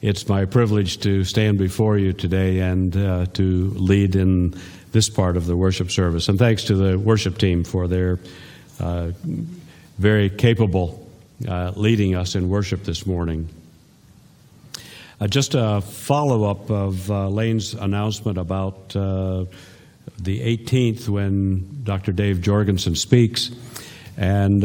It's my privilege to stand before you today and to lead in this part of the worship service. And thanks to the worship team for their very capable leading us in worship this morning. Just a follow-up of Lane's announcement about the 18th when Dr. Dave Jorgensen speaks. And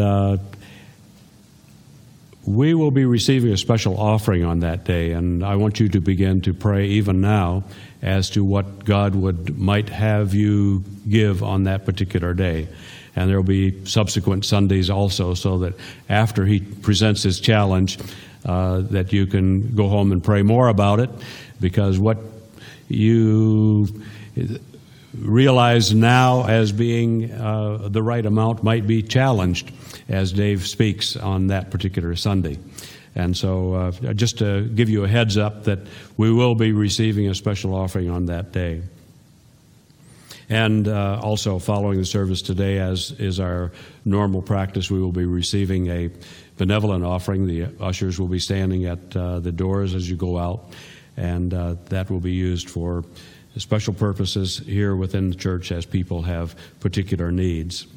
we will be receiving a special offering on that day, and I want you to begin to pray even now as to what God might have you give on that particular day. And there will be subsequent Sundays also, so that after he presents his challenge, that you can go home and pray more about it, because what you realize now as being the right amount might be challenged as Dave speaks on that particular Sunday. And so just to give you a heads up that we will be receiving a special offering on that day. And also following the service today, as is our normal practice, we will be receiving a benevolent offering. The ushers will be standing at the doors as you go out, and that will be used for special purposes here within the church as people have particular needs.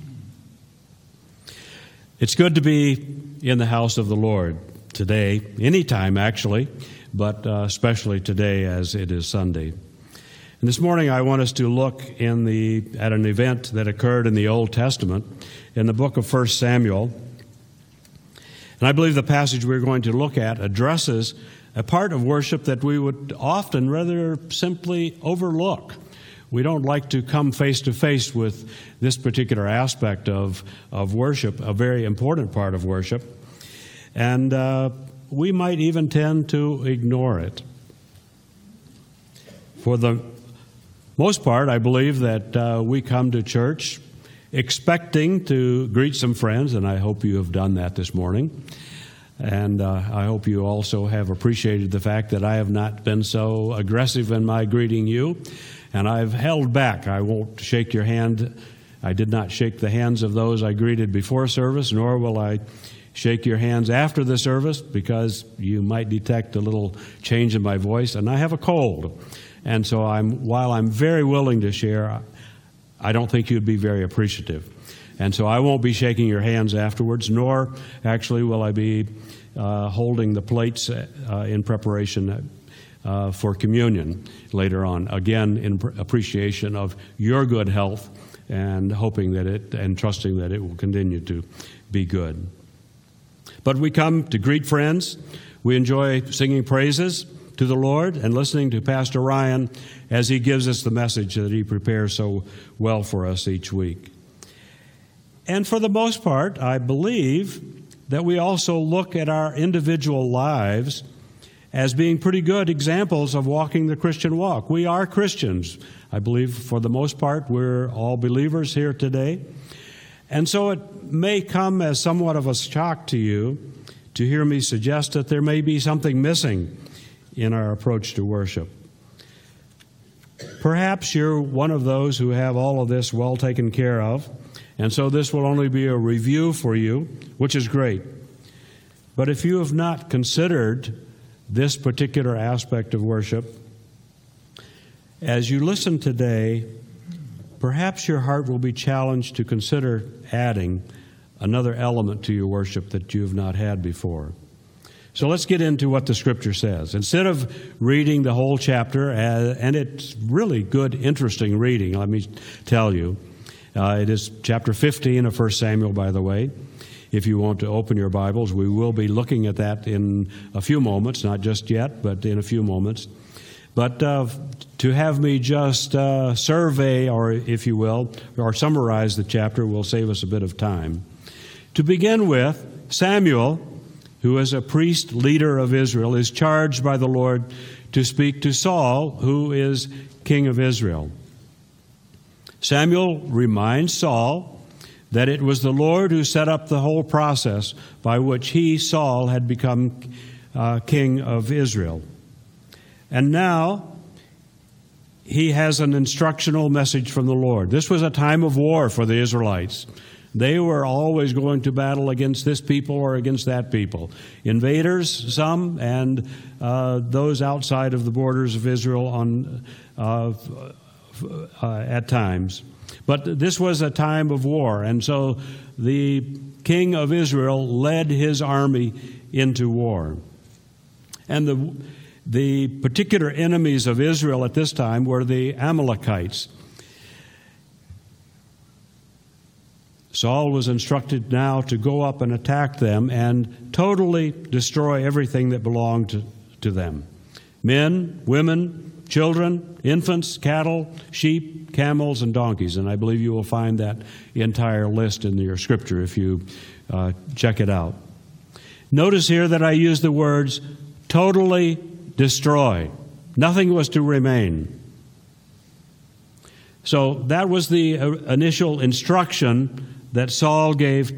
It's good to be in the house of the Lord today, anytime actually, but especially today as it is Sunday. And this morning I want us to look at an event that occurred in the Old Testament in the book of 1 Samuel. And I believe the passage we're going to look at addresses a part of worship that we would often rather simply overlook. We don't like to come face to face with this particular aspect of worship, a very important part of worship. And we might even tend to ignore it. For the most part, I believe that we come to church expecting to greet some friends, and I hope you have done that this morning. And I hope you also have appreciated the fact that I have not been so aggressive in my greeting you, and I've held back. I won't shake your hand. I did not shake the hands of those I greeted before service, nor will I shake your hands after the service, because you might detect a little change in my voice, and I have a cold. And so while I'm very willing to share, I don't think you'd be very appreciative. And so I won't be shaking your hands afterwards, nor actually will I be holding the plates in preparation for communion later on. Again, in appreciation of your good health and hoping and trusting that it will continue to be good. But we come to greet friends. We enjoy singing praises to the Lord and listening to Pastor Ryan as he gives us the message that he prepares so well for us each week. And for the most part, I believe that we also look at our individual lives as being pretty good examples of walking the Christian walk. We are Christians. I believe for the most part we're all believers here today. And so it may come as somewhat of a shock to you to hear me suggest that there may be something missing in our approach to worship. Perhaps you're one of those who have all of this well taken care of, and so this will only be a review for you, which is great. But if you have not considered this particular aspect of worship, as you listen today, perhaps your heart will be challenged to consider adding another element to your worship that you have not had before. So let's get into what the Scripture says. Instead of reading the whole chapter, and it's really good, interesting reading, let me tell you. It is chapter 15 of 1 Samuel, by the way. If you want to open your Bibles, we will be looking at that in a few moments, not just yet, but in a few moments. But to have me just survey, or if you will, or summarize the chapter will save us a bit of time. To begin with, Samuel, who is a priest leader of Israel, is charged by the Lord to speak to Saul, who is king of Israel. Samuel reminds Saul that it was the Lord who set up the whole process by which he, Saul, had become king of Israel. And now he has an instructional message from the Lord. This was a time of war for the Israelites. They were always going to battle against this people or against that people. Invaders, some, and those outside of the borders of Israel at times. But this was a time of war, and so the king of Israel led his army into war. And the particular enemies of Israel at this time were the Amalekites. Saul was instructed now to go up and attack them and totally destroy everything that belonged to them. Men, women, children, infants, cattle, sheep, camels, and donkeys. And I believe you will find that entire list in your scripture if you check it out. Notice here that I use the words totally destroy. Nothing was to remain. So that was the initial instruction that Samuel gave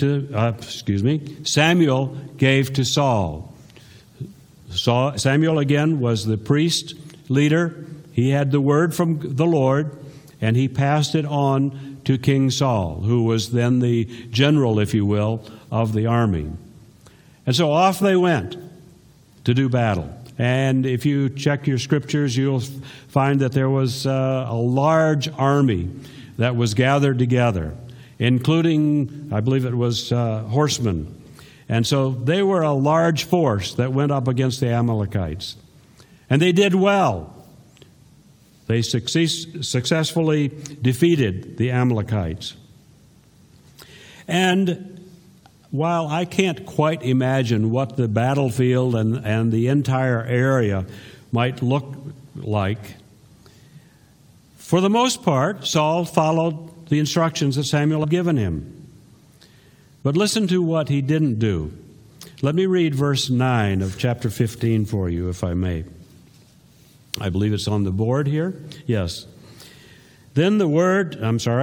to Saul. Samuel, again, was the priest leader. He had the word from the Lord, and he passed it on to King Saul, who was then the general, if you will, of the army. And so off they went to do battle. And if you check your scriptures, you'll find that there was a large army that was gathered together, including, I believe it was horsemen. And so they were a large force that went up against the Amalekites. And they did well. They successfully defeated the Amalekites. And while I can't quite imagine what the battlefield and the entire area might look like, for the most part, Saul followed the instructions that Samuel had given him. But listen to what he didn't do. Let me read verse 9 of chapter 15 for you, if I may. I believe it's on the board here. Yes. Then the word,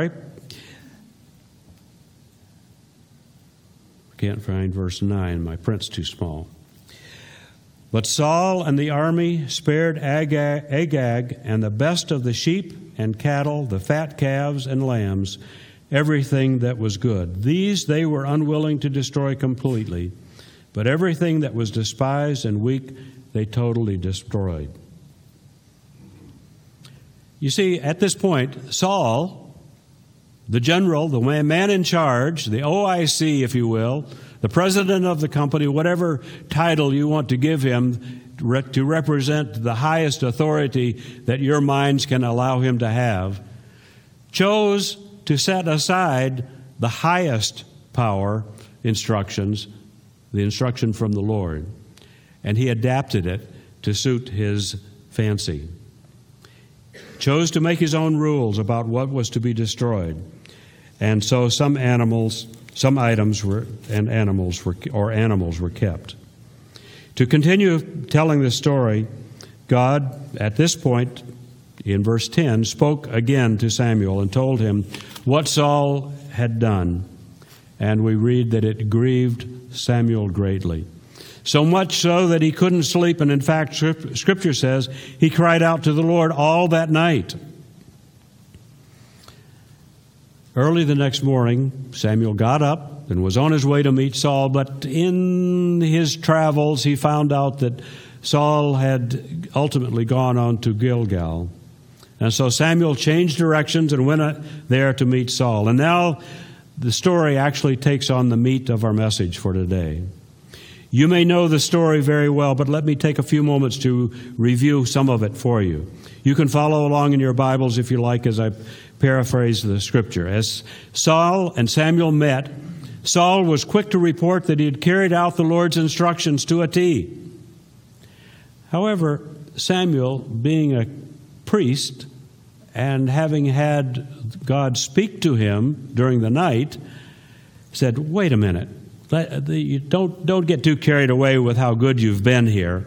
can't find verse 9. My print's too small. But Saul and the army spared Agag and the best of the sheep and cattle, the fat calves and lambs, everything that was good. These they were unwilling to destroy completely, but everything that was despised and weak they totally destroyed. You see, at this point, Saul, the general, the man in charge, the OIC, if you will, the president of the company, whatever title you want to give him to represent the highest authority that your minds can allow him to have, chose to set aside the highest power instructions, the instruction from the Lord, and he adapted it to suit his fancy. Chose to make his own rules about what was to be destroyed. And so some items were kept. To continue telling the story, God, at this point, in verse 10, spoke again to Samuel and told him what Saul had done. And we read that it grieved Samuel greatly. So much so that he couldn't sleep, and in fact, Scripture says he cried out to the Lord all that night. Early the next morning, Samuel got up and was on his way to meet Saul, but in his travels he found out that Saul had ultimately gone on to Gilgal. And so Samuel changed directions and went there to meet Saul. And now the story actually takes on the meat of our message for today. You may know the story very well, but let me take a few moments to review some of it for you. You can follow along in your Bibles if you like as I paraphrase the Scripture. As Saul and Samuel met, Saul was quick to report that he had carried out the Lord's instructions to a T. However, Samuel, being a priest and having had God speak to him during the night, said, "Wait a minute. Don't get too carried away with how good you've been here."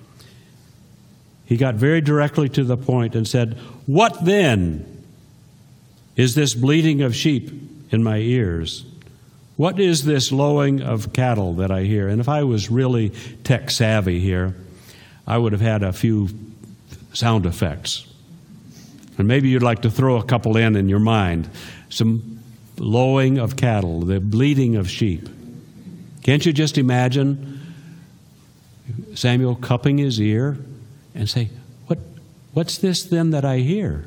He got very directly to the point and said, "What then is this bleating of sheep in my ears? What is this lowing of cattle that I hear?" And if I was really tech savvy here, I would have had a few sound effects. And maybe you'd like to throw a couple in your mind. Some lowing of cattle, the bleating of sheep. Can't you just imagine Samuel cupping his ear and say, What's this then that I hear?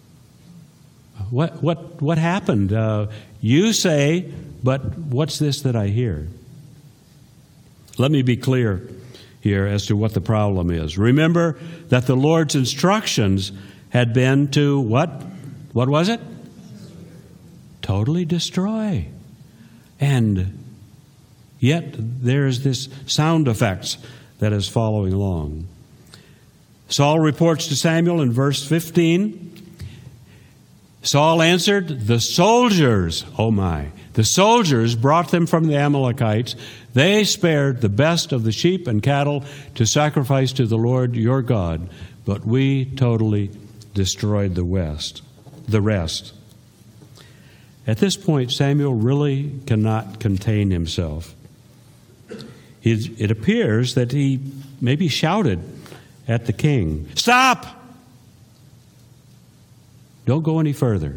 What happened? You say, but what's this that I hear? Let me be clear here as to what the problem is. Remember that the Lord's instructions had been to what? What was it? Totally destroy. And yet there's this sound effects that is following along. Saul reports to Samuel in verse 15. Saul answered, the soldiers, the soldiers brought them from the Amalekites. They spared the best of the sheep and cattle to sacrifice to the Lord your God, but we totally destroyed the rest. At this point, Samuel really cannot contain himself. It appears that he maybe shouted at the king, "Stop! Don't go any further.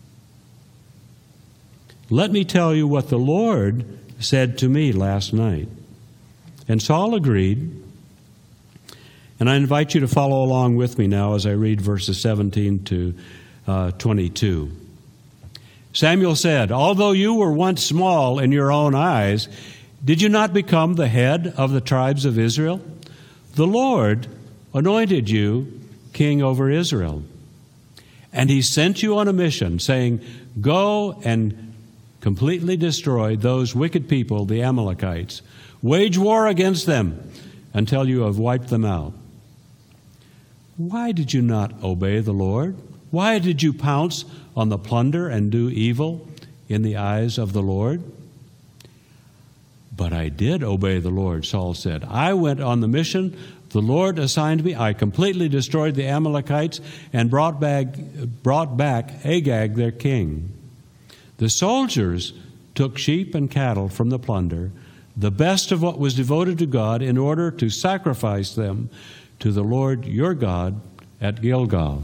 Let me tell you what the Lord said to me last night." And Saul agreed. And I invite you to follow along with me now as I read verses 17 to 22. Samuel said, "Although you were once small in your own eyes, did you not become the head of the tribes of Israel? The Lord anointed you king over Israel. And he sent you on a mission, saying, 'Go and completely destroy those wicked people, the Amalekites. Wage war against them until you have wiped them out.' Why did you not obey the Lord? Why did you pounce on the plunder and do evil in the eyes of the Lord?" "But I did obey the Lord," Saul said. "I went on the mission the Lord assigned me. I completely destroyed the Amalekites and brought back Agag, their king. The soldiers took sheep and cattle from the plunder, the best of what was devoted to God, in order to sacrifice them to the Lord your God at Gilgal."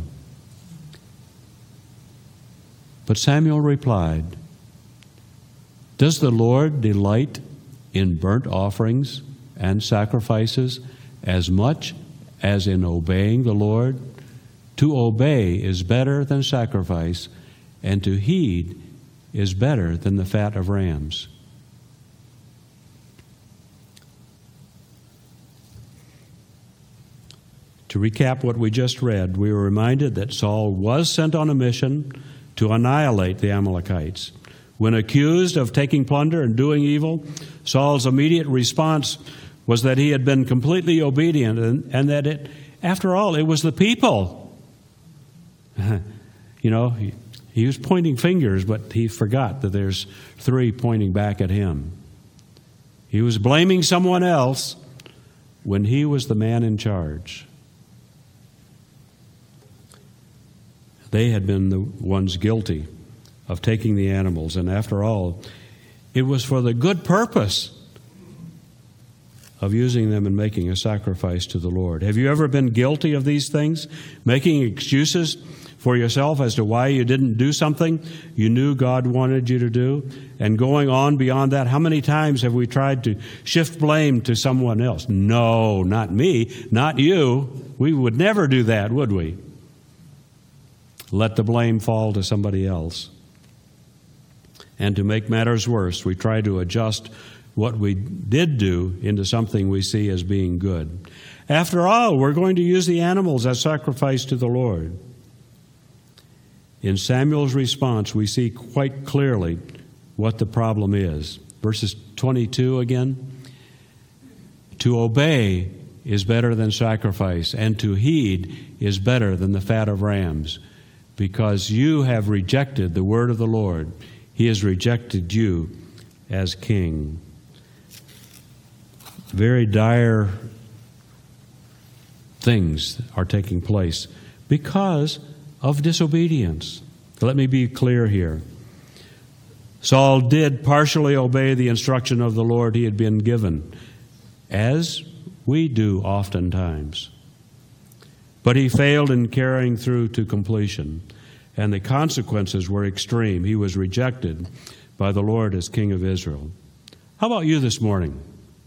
But Samuel replied, "Does the Lord delight in burnt offerings and sacrifices as much as in obeying the Lord? To obey is better than sacrifice, and to heed is better than the fat of rams." To recap what we just read, we were reminded that Saul was sent on a mission to annihilate the Amalekites. When accused of taking plunder and doing evil, Saul's immediate response was that he had been completely obedient, and that after all, it was the people. He was pointing fingers, but he forgot that there's three pointing back at him. He was blaming someone else when he was the man in charge. They had been the ones guilty of taking the animals, and after all, it was for the good purpose of using them and making a sacrifice to the Lord. Have you ever been guilty of these things? Making excuses for yourself as to why you didn't do something you knew God wanted you to do, and going on beyond that? How many times have we tried to shift blame to someone else? No, not me, not you. We would never do that, would we? Let the blame fall to somebody else. And to make matters worse, we try to adjust what we did do into something we see as being good. After all, we're going to use the animals as sacrifice to the Lord. In Samuel's response, we see quite clearly what the problem is. Verses 22 again. To obey is better than sacrifice, and to heed is better than the fat of rams, because you have rejected the word of the Lord. He has rejected you as king. Very dire things are taking place because of disobedience. Let me be clear here. Saul did partially obey the instruction of the Lord he had been given, as we do oftentimes. But he failed in carrying through to completion. and the consequences were extreme. He was rejected by the Lord as King of Israel. How about you this morning?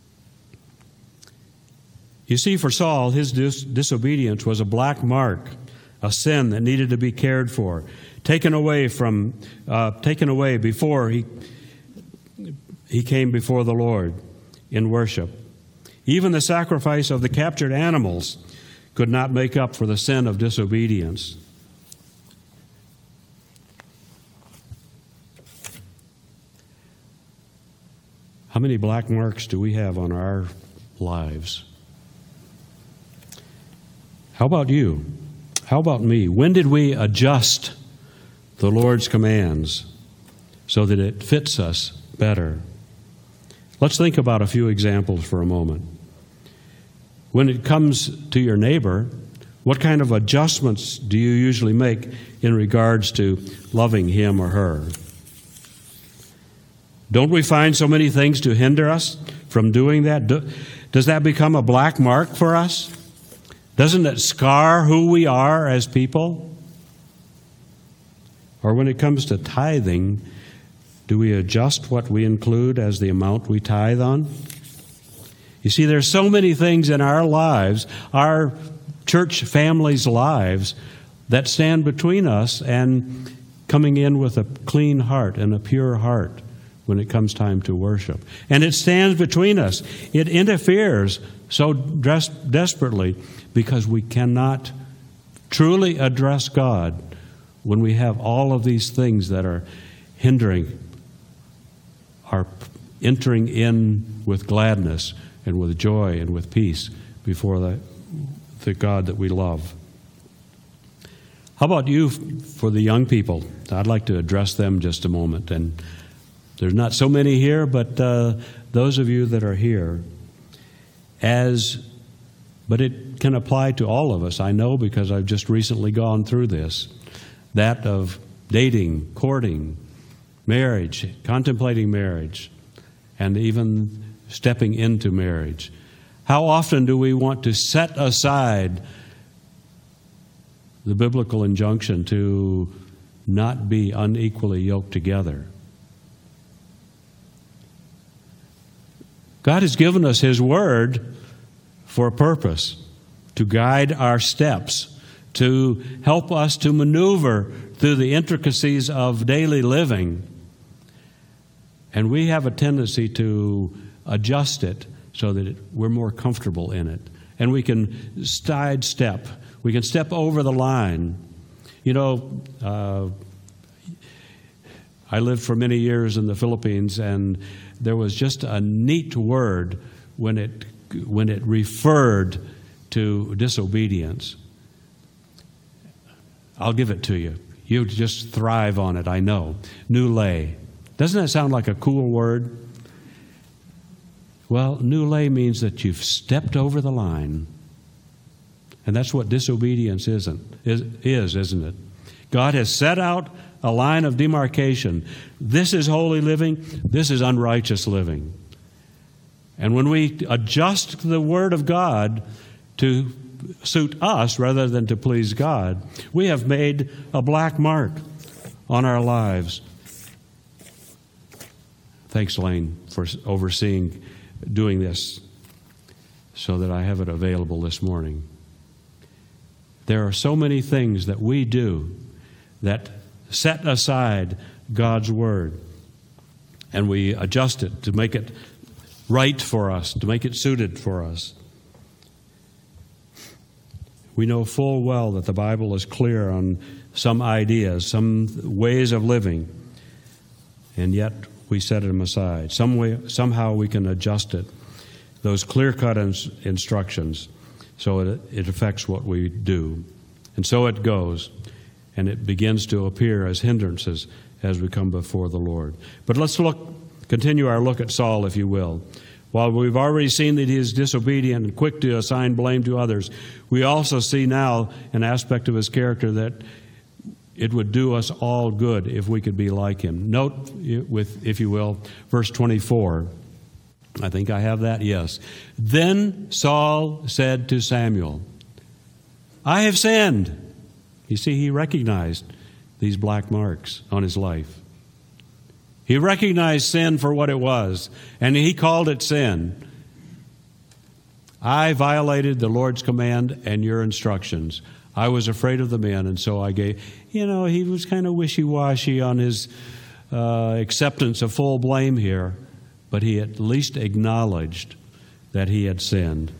You see, for Saul, his disobedience was a black mark, a sin that needed to be cared for, taken away before he came before the Lord in worship. Even the sacrifice of the captured animals could not make up for the sin of disobedience. How many black marks do we have on our lives? How about you? How about me? When did we adjust the Lord's commands so that it fits us better? Let's think about a few examples for a moment. When it comes to your neighbor, what kind of adjustments do you usually make in regards to loving him or her? Don't we find so many things to hinder us from doing that? Does that become a black mark for us? Doesn't it scar who we are as people? Or when it comes to tithing, do we adjust what we include as the amount we tithe on? You see, there's so many things in our lives, our church families' lives, that stand between us and coming in with a clean heart and a pure heart when it comes time to worship. And it stands between us. It interferes so desperately because we cannot truly address God when we have all of these things that are hindering our entering in with gladness and with joy and with peace before the God that we love. How about you for the young people? I'd like to address them just a moment. And there's not so many here, but those of you that are here, but it can apply to all of us, I know, because I've just recently gone through this, that of dating, courting, marriage, contemplating marriage, and even stepping into marriage. How often do we want to set aside the biblical injunction to not be unequally yoked together? God has given us His Word for a purpose, to guide our steps, to help us to maneuver through the intricacies of daily living. And we have a tendency to adjust it so that we're more comfortable in it. And we can sidestep. We can step over the line. You know, I lived for many years in the Philippines, and there was just a neat word when it referred to disobedience. I'll give it to you. You just thrive on it, I know. Nule. Doesn't that sound like a cool word? Well, nule means that you've stepped over the line. And that's what disobedience isn't it? God has set out a line of demarcation. This is holy living. This is unrighteous living. And when we adjust the Word of God to suit us rather than to please God, we have made a black mark on our lives. Thanks, Lane, for overseeing doing this so that I have it available this morning. There are so many things that we do that set aside God's Word, and we adjust it to make it right for us, to make it suited for us. We know full well that the Bible is clear on some ideas, some ways of living, and yet we set them aside. Somehow we can adjust it, those clear-cut instructions, so it affects what we do. And so it goes, and it begins to appear as hindrances as we come before the Lord. But let's continue our look at Saul, if you will. While we've already seen that he is disobedient and quick to assign blame to others, we also see now an aspect of his character that it would do us all good if we could be like him. Note, if you will, verse 24. I think I have that, yes. Then Saul said to Samuel, I have sinned. You see, he recognized these black marks on his life. He recognized sin for what it was, and he called it sin. I violated the Lord's command and your instructions. I was afraid of the men, and so I gave. He was kind of wishy-washy on his acceptance of full blame here, but he at least acknowledged that he had sinned.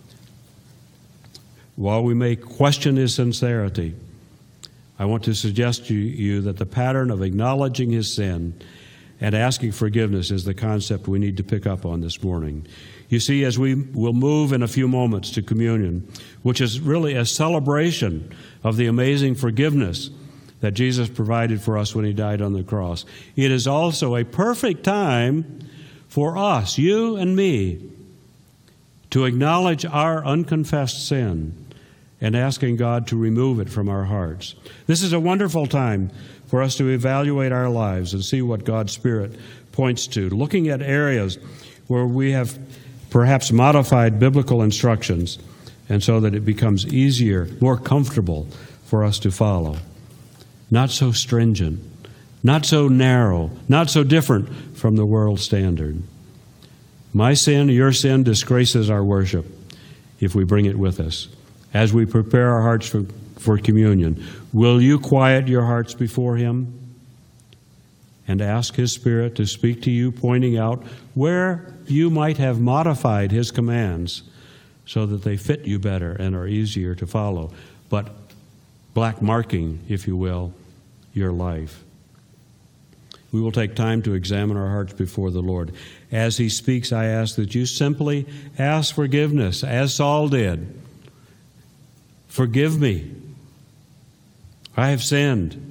While we may question his sincerity, I want to suggest to you that the pattern of acknowledging his sin and asking forgiveness is the concept we need to pick up on this morning. You see, as we will move in a few moments to communion, which is really a celebration of the amazing forgiveness that Jesus provided for us when he died on the cross, it is also a perfect time for us, you and me, to acknowledge our unconfessed sin and asking God to remove it from our hearts. This is a wonderful time for us to evaluate our lives and see what God's Spirit points to, looking at areas where we have perhaps modified biblical instructions, and so that it becomes easier, more comfortable for us to follow. Not so stringent, not so narrow, not so different from the world standard. My sin, your sin, disgraces our worship if we bring it with us. As we prepare our hearts for communion, will you quiet your hearts before him and ask his Spirit to speak to you, pointing out where you might have modified his commands so that they fit you better and are easier to follow, but black marking, if you will, your life? We will take time to examine our hearts before the Lord. As he speaks, I ask that you simply ask forgiveness, as Saul did. Forgive me. I have sinned.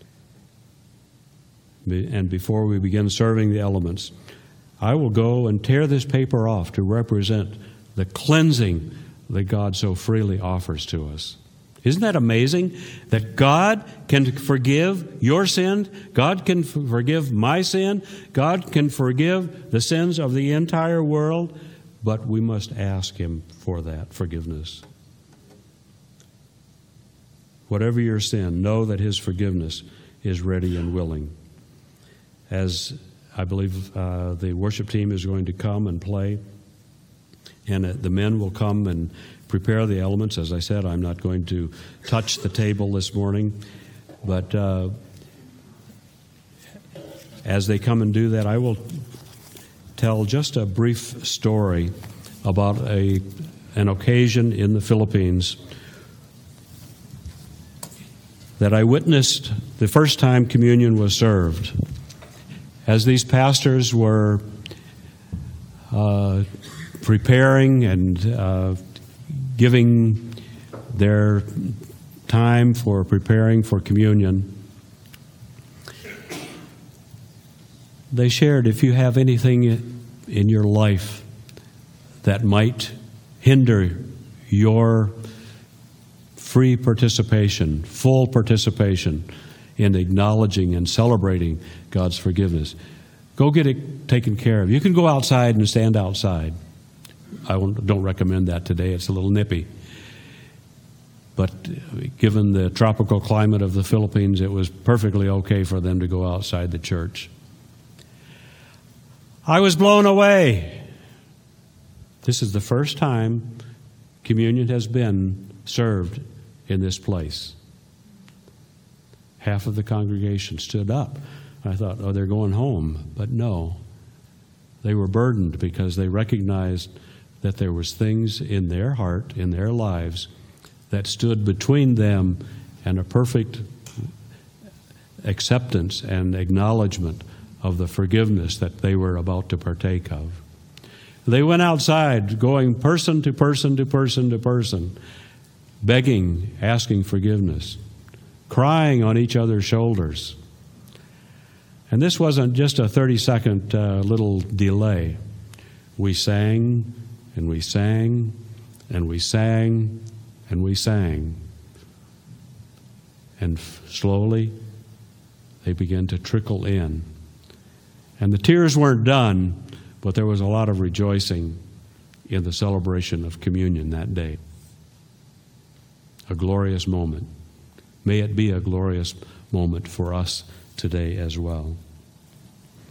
And before we begin serving the elements, I will go and tear this paper off to represent the cleansing that God so freely offers to us. Isn't that amazing? That God can forgive your sin, God can forgive my sin, God can forgive the sins of the entire world, but we must ask him for that forgiveness. Whatever your sin, know that his forgiveness is ready and willing. As I believe the worship team is going to come and play, and the men will come and prepare the elements. As I said, I'm not going to touch the table this morning, but as they come and do that, I will tell just a brief story about an occasion in the Philippines that I witnessed the first time communion was served. As these pastors were preparing and giving their time for preparing for communion, they shared, if you have anything in your life that might hinder your free participation, full participation in acknowledging and celebrating God's forgiveness, go get it taken care of. You can go outside and stand outside. I don't recommend that today. It's a little nippy. But given the tropical climate of the Philippines, it was perfectly okay for them to go outside the church. I was blown away. This is the first time communion has been served in this place. Half of the congregation stood up. I thought, oh, they're going home. But no, they were burdened because they recognized that there was things in their heart, in their lives, that stood between them and a perfect acceptance and acknowledgement of the forgiveness that they were about to partake of. They went outside, going person to person to person to person, begging, asking forgiveness, crying on each other's shoulders. And this wasn't just a 30-second little delay. We sang, and we sang, and we sang, and we sang. And slowly, they began to trickle in. And the tears weren't done, but there was a lot of rejoicing in the celebration of communion that day. A glorious moment. May it be a glorious moment for us today as well.